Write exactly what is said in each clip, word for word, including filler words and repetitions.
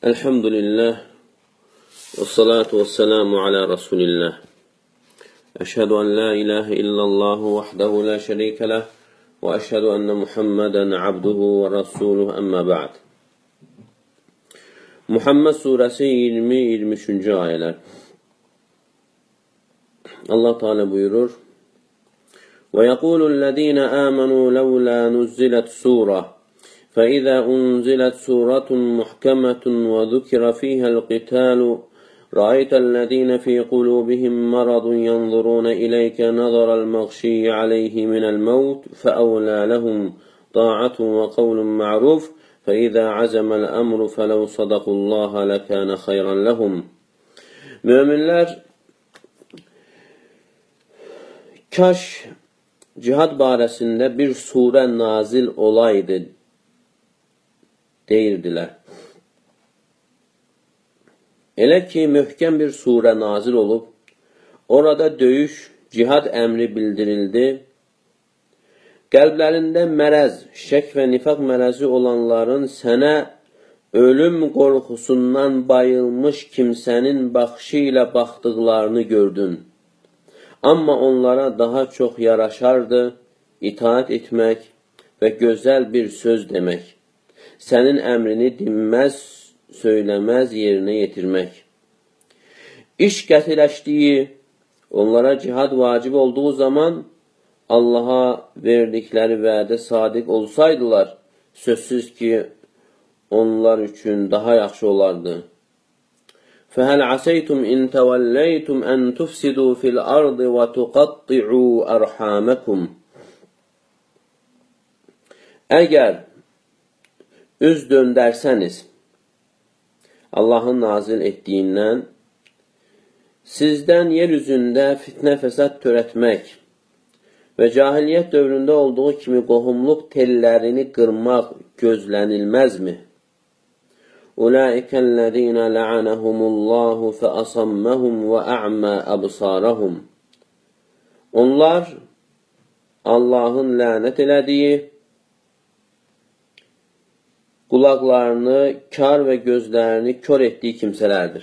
Elhamdülillah ve salatu ve selamu ala Resulillah. Eşhedü en la ilahe illallah vahdehu la şerike leh ve eşhedü enne Muhammeden abduhu ve rasuluhu emmâ ba'd. Muhammed suresi yirmi iyirmi üçüncü ayeler. Allah Teala buyurur: Ve yekulü'l-lezîne âmenû levlâ nuzzilet sûre فإذا أنزلت سورة محكمة وذكر فيها القتال رأيت الذين في قلوبهم مرض ينظرون إليك نظر المغشي عليه من الموت فأولى لهم طاعة وقول معروف فإذا عزم الأمر فلو صدقوا الله لكان خيرا لهم. Müminler kaş cihad barəsində bir surə nazil olaydı deyirdilər. Elə ki, möhkəm bir surə nazil olub, orada döyüş, cihad əmri bildirildi. Qəlblərində mərəz, şək və nifaq mərəzi olanların sənə ölüm qorxusundan bayılmış kimsənin baxışı ilə baxdıqlarını gördün. Amma onlara daha çox yaraşardı itaat etmək və gözəl bir söz demək. Sənin əmrini dinməz, söyləməz yerinə yetirmək. İş qətiləşdiyi, onlara cihad vacib olduğu zaman Allaha verdikləri vədə sadiq olsaydılar, sözsüz ki, onlar üçün daha yaxşı olardı. فَهَلْ عَسَيْتُمْ اِنْ تَوَلَّيْتُمْ اَنْ تُفْسِدُوا فِي الْأَرْضِ وَتُقَطِّعُوا أَرْحَامَكُمْ. Əgər üz döndərsəniz, Allahın nazil etdiyindən, sizdən yer üzündə fitnə fəsad törətmək və cahiliyyət dövründə olduğu kimi qohumluq tellərini qırmaq gözlənilməzmi? Ulaikəl-ləzīnə lə'anəhumullahu fəasamməhum və a'mə əbsarəhum. Onlar Allahın lənət elədiyi, qulaqlarını kar və gözlərini kör etdiyi kimsələrdir.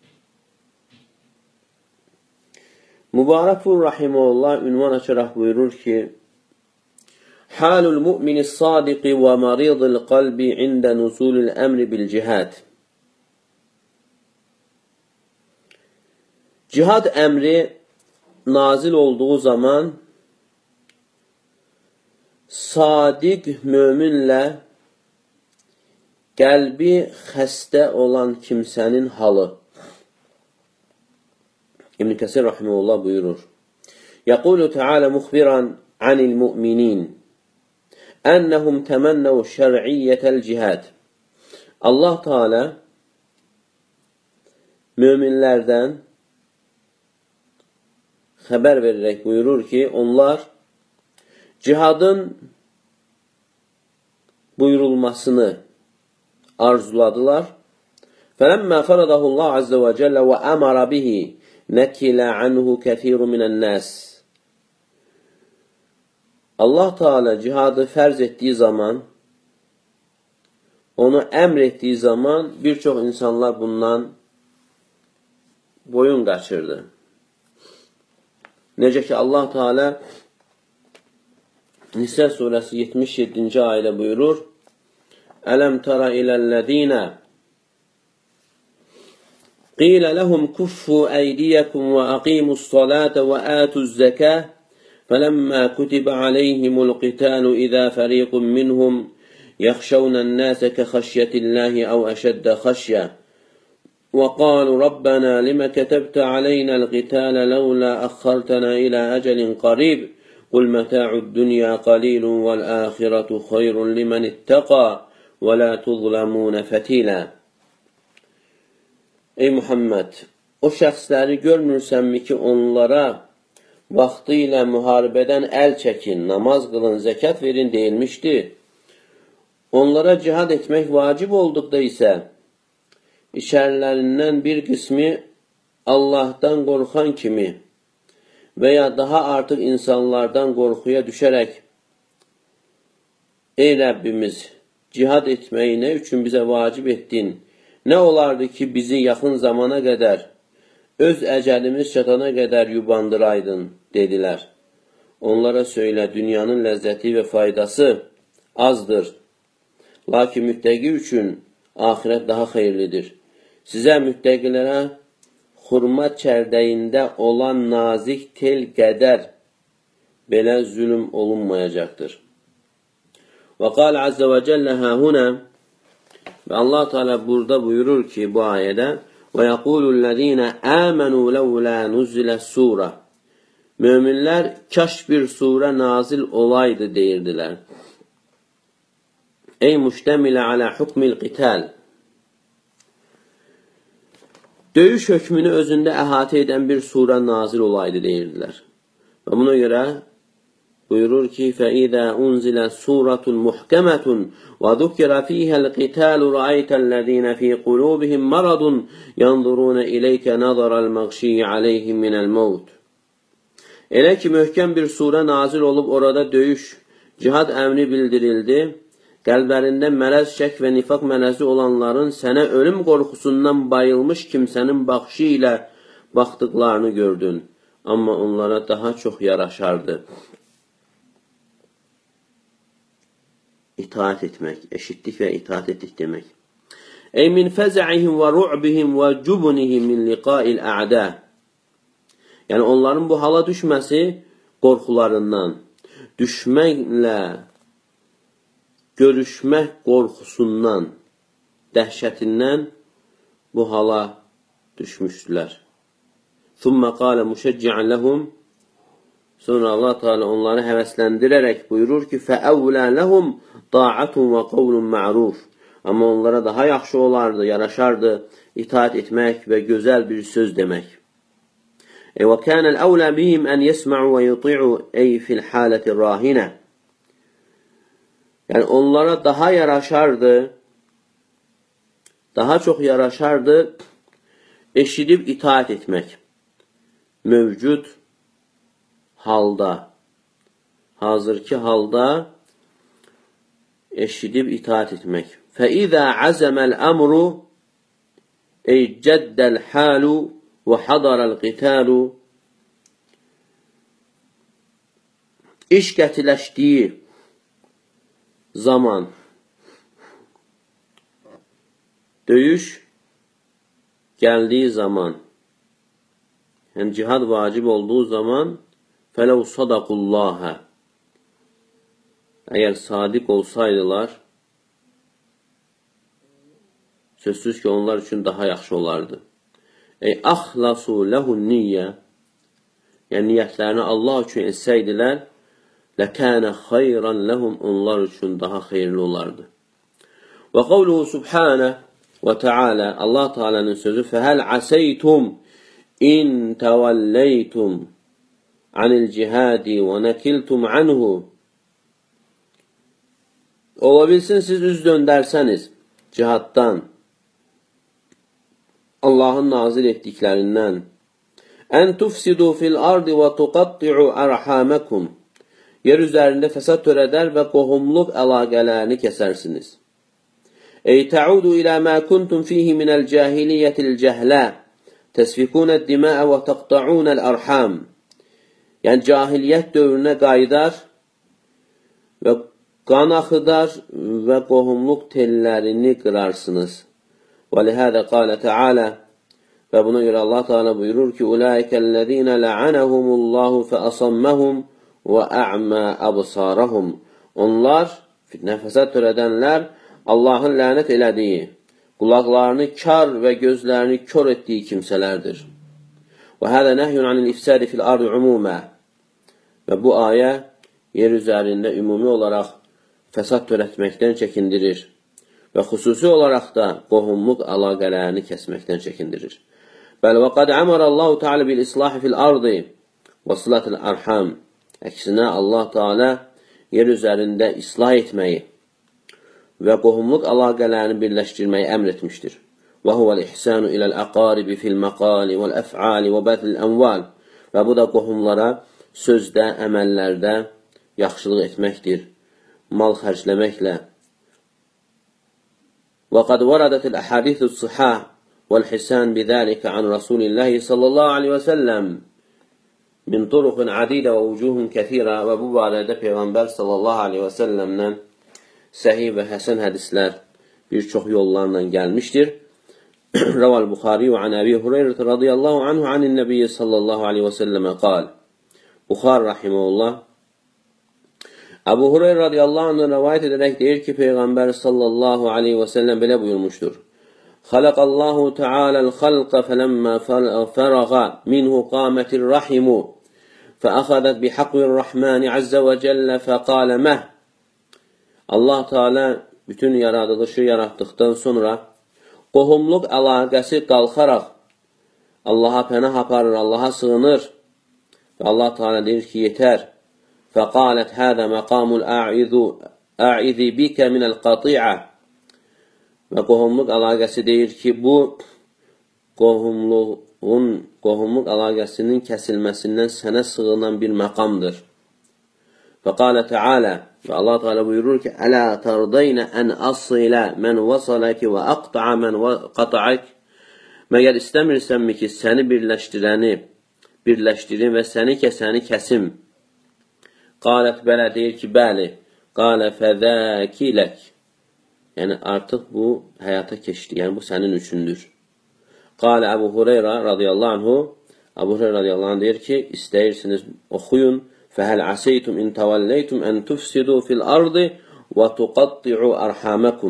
Mübarəkfur Rahimullah ünvan açaraq buyurur ki, Halul mu'mini sadiqi və maridil qalbi ində nuzulil əmri bil cihad. Cihad əmri nazil olduğu zaman sadiq möminlə qəlbi xəstə olan kimsənin halı. İbn Kəsir rahimehullah buyurur: Yəqulu Teala muxbiran anil mu'minin ennehum temennev şer'iyyətel cihad. Allah Teala möminlərdən xəbər verərək buyurur ki, onlar cihadın buyurulmasını arzuladılar. فَلَمَّا فَرَضَهُ اللّٰهُ عَزَّ وَجَلَّ وَأَمَرَ بِهِ نَكِلَ عَنْهُ كَثِيرٌ مِنَ النَّاسِ. Allah Teala cihadı fərz etdiyi zaman, onu əmr etdiyi zaman bir çox insanlar bundan boyun qaçırdı. Necə ki Allah Teala Nisa surəsi yetmiş yeddinci ayədə buyurur: Ələm tara iləl-ləzīnə qilə ləhum kuffu əydiyyəkum və əqimus-salətə və ətuz-zəkəh fələmmə kutibə aləyhimul qitalu izə fəriqun minhum yəxşəvnən-nəsə kəxəşyətilləhi əv əşəddə xəşyə və qalu Rabbənə limə kətəbtə aleynəl-qitələ ləvlə əxxərtənə ilə əcəlin qarib qul mətə'ud-dünya qalilun vəl-əxirətu xayrun limən ittəqa və la tuzlamunə fətilə. Ey Muhammed, o şəxsləri görmürsənmi ki, onlara vaxtı ilə müharibədən əl çəkin, namaz qılın, zəkat verin deyilmişdir. Onlara cihad etmək vacib olduqda isə, içərilərindən bir qismi Allahdan qorxan kimi və ya daha artıq insanlardan qorxuya düşərək, Ey Rəbbimiz, cihad etməyi nə üçün bizə vacib etdin? Nə olardı ki, bizi yaxın zamana qədər, öz əcəlimiz çatana qədər yubandıraydın, dedilər. Onlara söylə, dünyanın ləzzəti və faydası azdır. Lakin müttəqi üçün axirət daha xeyirlidir. Sizə müttəqilərə xurma çərdəyində olan nazik tel qədər belə zülüm olunmayacaqdır. Və qal azze və cəllə həhunə və Allah Teala burada buyurur ki, bu ayədə və yəqulullezine amenu levla nuzilə surə Möminlər kaş bir surə nazil olaydı deyirdilər. Ey müştəmilə alə hukmil qital Döyüş hökmünü özündə əhatə edən bir surə nazil olaydı deyirdilər. Və buna görə buyurur ki, فَإِذَا أُنْزِلَ سُورَةٌ مُحْكَمَةٌ وَذُكِرَ فِيهَا الْقِتَالُ رَأَيْتَ الَّذِينَ فِي قُلُوبِهِمْ مَرَضٌ يَنْظُرُونَ إِلَيْكَ نَظَرَ الْمَغْشِيِّ عَلَيْهِمْ مِنَ الْمَوْتِ Elə ki, möhkəm bir surə nazil olub orada döyüş, cihad əmri bildirildi, qəlblərində mərəz, şək və nifaq mərəzi olanların sənə ölüm qorxusundan bayılmış kimsənin baxışı ilə baxdıqlarını gördün. Amma onlara daha çox yaraşardı. İtaat etmək, eşitdik və itaat etdik demək. Ey min fəzə'ihim və ru'bihim və cubunihim min liqa'il a'da Yəni, onların bu hala düşməsi qorxularından, düşməklə görüşmək qorxusundan, dəhşətindən bu hala düşmüşdülər. Thumma qala müşəcci'an ləhum Sonra Allah Teala onları həvəsləndirərək buyurur ki, fəəvlə ləhum ta'atun və qavlun ma'ruf Amma onlara daha yaxşı olardı, yaraşardı itaat etmək və gözəl bir söz demək. Və kənəl əvlə bihim ən yəsmə'u və yuti'u ey fil haləti rahinə Yəni, onlara daha yaraşardı, daha çox yaraşardı eşidib itaat etmək. Mövcud halda, hazırki halda eşidib itaat etmək. فَإِذَا عَزَمَ الْأَمْرُ اَيْ جَدَّ الْحَالُ وَحَضَرَ الْقِتَالُ İş qətiləşdiyi zaman, döyüş gəldiyi zaman, yəni cihad vacib olduğu zaman فَلَوْ صَدَقُ اللّٰهَ Əgər sadiq olsaydılar, sözsüz ki, onlar üçün daha yaxşı olardı. Ey əxlasu ləhun niyyə Yəni, niyyətlərini Allah üçün etsəydilər, ləkənə xayran ləhum onlar üçün daha xeyirli olardı. Və qavluhu subhanə və teala Allah Teala'nın sözü fəhəl əsəytum in təvəlləytum anil cihadi və nəkiltum anhu Ola bilsin, siz üz döndərsəniz cihaddan, Allahın nazil etdiklərindən ən tufsidu fil ardi və tuqatti'u ərhaməkum Yer üzərində fəsad törədər və qohumluq əlaqələrini kəsərsiniz. Ey təudu ilə mə kuntum fihi minəl cahiliyyətil cəhlə təsfikunəd diməə və təqta'unəl ərham Yəni, cahiliyyət dövrünə qaydar və qan axıdar və qohumluq tellərini qırarsınız. Və lihədə qalə Teala və buna görə Allah Teala buyurur ki, Ulaikəl-ləzīnə lə'anəhumullahu fəəsamməhum və ə'mə əbsarəhum Onlar, fitnə fəsad törədənlər, Allahın lənət elədiyi, qulaqlarını kar və gözlərini kör etdiyi kimsələrdir. Və hədə nəhyun anil ifsədi fil ardı umumə Və bu ayə yer üzərində ümumi olaraq fəsad törətməkdən çəkindirir və xüsusi olaraq da qohumluq əlaqələrini kəsməkdən çəkindirir. Bəli, və qad əmərəllahu Teala bil islahi fil ardı və silatil ərham Əksinə, Allah Teala yer üzərində islah etməyi və qohumluq əlaqələrini birləşdirməyi əmr etmişdir. Və huvəl ihsanu iləl əqaribi fil məqali vəl əf'ali və bədl ənval Və bu da qohumlara sözdə, əməllərdə yaxşılıq etməkdir. Mal xərcləməklə وقد وردت الأحاديث الصحاح والحسان بذلك عن رسول الله صلى الله عليه وسلم من طرق عديدة ووجوه كثيرة ve bu barədə Peyğəmbər sallallahu aleyhi və səlləmdən səhih və həsən hədislər bir çox yollarla gəlmişdir. Raval Buxari və an Əbi Hüreyrə radiyallahu anhu anin Nəbiyyə sallallahu aleyhi və səlləmə qal. Buxar rahiməhullah Əbu Hüreyrə radiyallahu anhu rəvayət edərək deyir ki, Peyğəmbər sallallahu aleyhi və səlləm belə buyurmuşdur. Xalaqallahu ta'aləl xalqa fələmmə fərəğə minhu qamətir rahimu fəəxədət bihaqvir rəhməni əzzə və cəllə fəqalə məh. Allah Teala bütün yaradılışı yaratdıqdan sonra qohumluq əlaqəsi qalxaraq Allaha pənah aparır, Allaha sığınır və Allah Teala deyir ki, yetər. Fəqalət hədə məqamul ə'izi bikə minəl qati'ə və qohumluq əlaqəsi deyir ki, bu qohumluğun, qohumluq əlaqəsinin kəsilməsindən sənə sığınan bir məqamdır. Fəqalə Teala və Allah Teala buyurur ki, Ələ tərdeynə ən asilə mən vasaləki və aqta'a mən qata'ak. Məgər istəmirsənmi ki, səni birləşdirəni birləşdirin və səni kəsəni kəsim. Qalət bələ deyir ki, bəli. Qalə fəzəkilək. Yəni, artıq bu həyata keçdi. Yəni, bu sənin üçündür. Qalə Əbu Hüreyrə radiyallahu anhu Əbu Hüreyrə radiyallahu anh deyir ki, istəyirsiniz oxuyun. Fəhəl əsəytum in təvəlləytum ən tufsidu fil ardı və tuqatti'u ərhaməkum.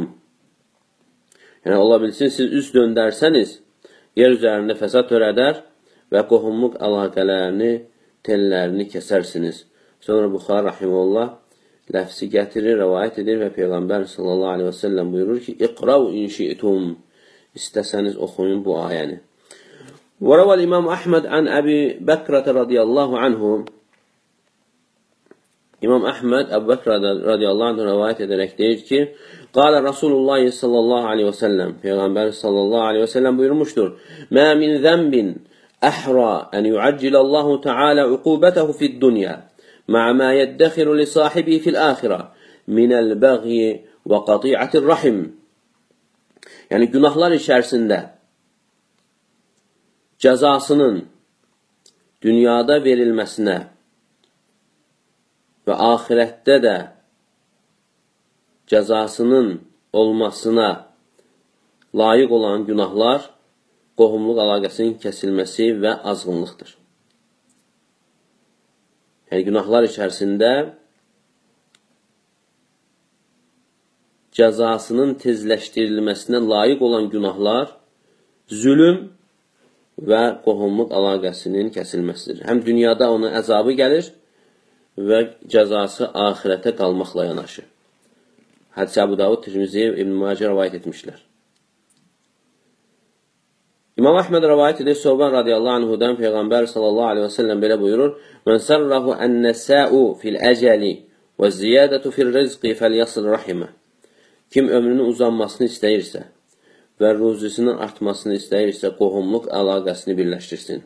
Yəni, ola bilsin, siz üst döndərsəniz, yer üzərində fəsad törədər və qohumluq əlaqələrini, tellərini kəsərsiniz. Sonra Buxar rahiməhullah ləfsi gətirir, rəvayət edir və Peyğəmbər sallallahu aleyhi və səlləm buyurur ki, İqrav inşi'tum. İstəsəniz oxuyun bu ayəni. Və rəvəl İmam Əhməd ən Əbi Bəkrətə radiyallahu anhu İmam Əhməd Əbu Bəkr radiyallahu anh rəvayət edərək deyir ki, Qalə Rasulullah sallallahu aleyhi və səlləm Peyğəmbər sallallahu aleyhi və səlləm buyurmuşdur. Mə min zəmbin əhra ən yuaccilallahu ta'ala uqubətəhu fid dünya ma'a ma yəddəxiru li sahibi fil axirə minəl bəğyi və qati'atir rahim. Yəni, günahlar içərisində cəzasının dünyada verilməsinə və axirətdə də cəzasının olmasına layiq olan günahlar qohumluq əlaqəsinin kəsilməsi və azğınlıqdır. Yəni, günahlar içərisində cəzasının tezləşdirilməsinə layiq olan günahlar zülüm və qohumluq əlaqəsinin kəsilməsidir. Həm dünyada onun əzabı gəlir və cəzası axirətə qalmaqla yanaşı. Hədis Əbu Davud, Tirmizi, İbn Macə rəvayət etmişlər. İmam Əhməd rəvayət edir, Sövban radiyallahu anhudan Peyğəmbər sallallahu aleyhi və səlləm belə buyurur, Mən sərrahu ən-nəsəu fil əcəli və ziyadətu fil rizqi fəlyasıl rahimə. Kim ömrünün uzanmasını istəyirsə və ruzisinin artmasını istəyirsə, qohumluq əlaqəsini birləşdirsin.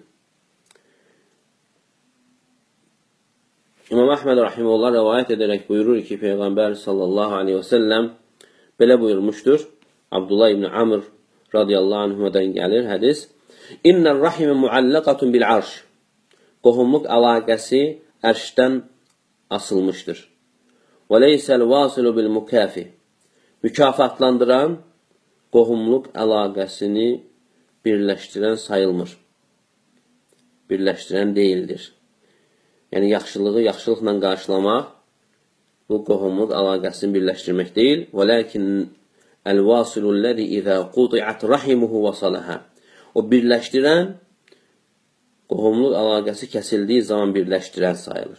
İmam Əhməd rahiməhullah rəvayət edərək buyurur ki, Peyğəmbər sallallahu aleyhi və səlləm belə buyurmuşdur. Abdullah ibn Amr radiyallahu anhudan gəlir hədis. İnnər rahimə muallaqatun bil arş. Qohumluq əlaqəsi ərşdən asılmışdır. Və leysəl vasilu bil mukafi. Mükafatlandıran qohumluq əlaqəsini birləşdirən sayılmır. Birləşdirən deyildir. Yəni, yaxşılığı yaxşılıqla qarşılamaq bu qohumluq əlaqəsini birləşdirmək deyil. Və lakin əl-vasilulləzi izə qudi'at rahimuhu vasaləhə. O birləşdirən qohumluq əlaqəsi kəsildiyi zaman birləşdirən sayılır.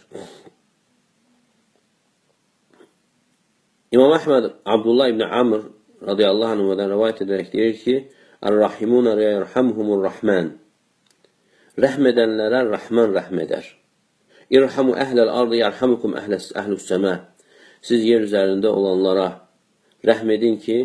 İmam Əhməd Abdullah ibn Amr radiyallahu anhudan rəvayət edərək deyir ki, Ər-Rahimunə rəyərhamhumur-Rahman. Rəhm edənlərə Rahman rəhm edər. İrhamu əhləl ardı yərhamukum əhlüs-səmə. Siz yer üzərində olanlara rəhm edin ki,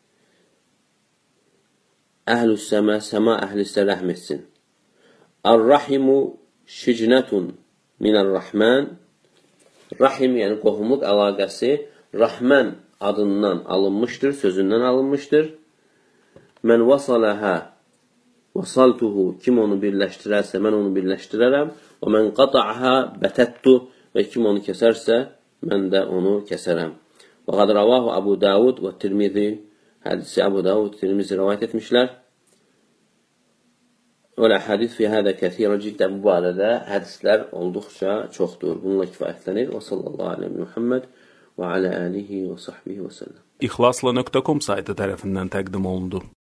əhlüs-səmə, səma əhlisə rəhm etsin. Ər-Rahimu şicnətun minər-Rahman. Rahim, yəni qohumluq əlaqəsi Rahman adından alınmışdır, sözündən alınmışdır. Mən vasalaha vasaltuhu, kim onu birləşdirərsə, mən onu birləşdirərəm. Və mən qata'aha bətəttu, və kim onu kəsərsə, mən də onu kəsərəm. Və qad ravahu Abu Davud və Tirmizi, hədisi Abu Davud, Tirmizi rivayət etmişlər. Və l-hədis fi hədə kəthirə ciddən, bu barədə hədislər olduqca çoxdur. Bununla kifayətlənir. Və sallallahu aleyhi və Muhammed və alə alihi və sahbihi və səlləm. İxlasla nöqtə com saytı tərəfindən təqdim olundu.